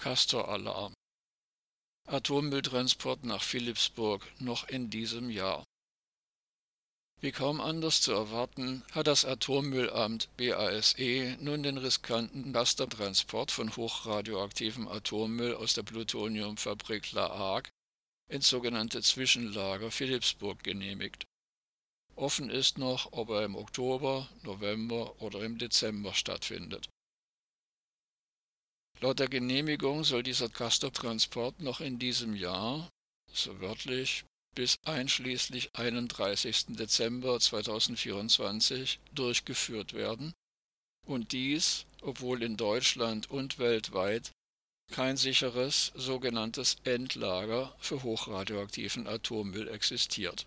Castor-Alarm. Atommülltransport nach Philippsburg noch in diesem Jahr. Wie kaum anders zu erwarten, hat das Atommüllamt BASE nun den riskanten Lastertransport von hochradioaktivem Atommüll aus der Plutoniumfabrik La Hague ins sogenannte Zwischenlager Philippsburg genehmigt. Offen ist noch, ob er im Oktober, November oder im Dezember stattfindet. Laut der Genehmigung soll dieser Castor-Transport noch in diesem Jahr, so wörtlich, bis einschließlich 31. Dezember 2024 durchgeführt werden und dies, obwohl in Deutschland und weltweit kein sicheres sogenanntes Endlager für hochradioaktiven Atommüll existiert.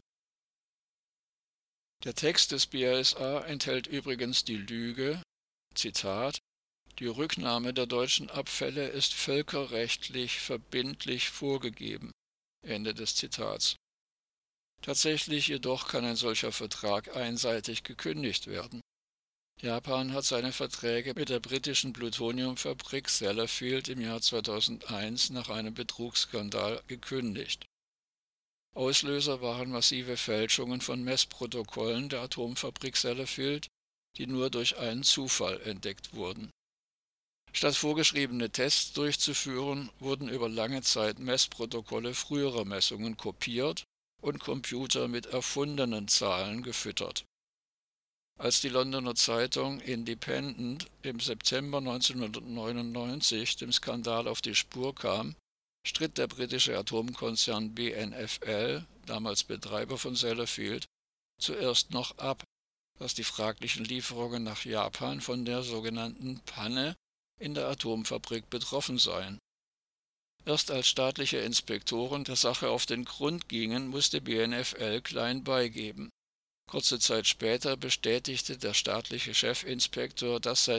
Der Text des BASA enthält übrigens die Lüge, Zitat, die Rücknahme der deutschen Abfälle ist völkerrechtlich verbindlich vorgegeben. Ende des Zitats. Tatsächlich jedoch kann ein solcher Vertrag einseitig gekündigt werden. Japan hat seine Verträge mit der britischen Plutoniumfabrik Sellafield im Jahr 2001 nach einem Betrugsskandal gekündigt. Auslöser waren massive Fälschungen von Messprotokollen der Atomfabrik Sellafield, die nur durch einen Zufall entdeckt wurden. Statt vorgeschriebene Tests durchzuführen, wurden über lange Zeit Messprotokolle früherer Messungen kopiert und Computer mit erfundenen Zahlen gefüttert. Als die Londoner Zeitung Independent im September 1999 dem Skandal auf die Spur kam, stritt der britische Atomkonzern BNFL, damals Betreiber von Sellafield, zuerst noch ab, dass die fraglichen Lieferungen nach Japan von der sogenannten Panne in der Atomfabrik betroffen seien. Erst als staatliche Inspektoren der Sache auf den Grund gingen, musste BNFL klein beigeben. Kurze Zeit später bestätigte der staatliche Chefinspektor, dass seit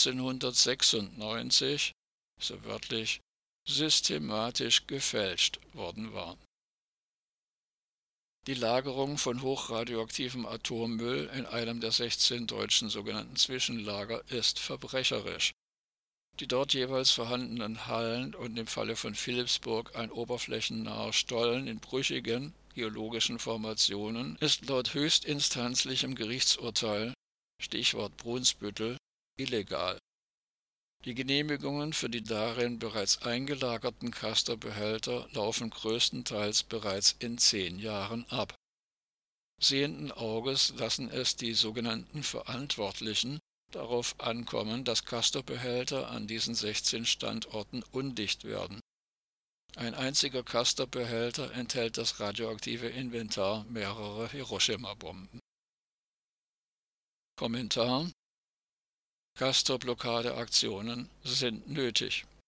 1996, so wörtlich, systematisch gefälscht worden war. Die Lagerung von hochradioaktivem Atommüll in einem der 16 deutschen sogenannten Zwischenlager ist verbrecherisch. Die dort jeweils vorhandenen Hallen und im Falle von Philippsburg ein oberflächennaher Stollen in brüchigen geologischen Formationen ist laut höchstinstanzlichem Gerichtsurteil, Stichwort Brunsbüttel, illegal. Die Genehmigungen für die darin bereits eingelagerten Castor-Behälter laufen größtenteils bereits in 10 Jahren ab. Sehenden Auges lassen es die sogenannten Verantwortlichen darauf ankommen, dass Castor-Behälter an diesen 16 Standorten undicht werden. Ein einziger Castor-Behälter enthält das radioaktive Inventar mehrerer Hiroshima-Bomben. Kommentar: Castor-Blockadeaktionen sind nötig.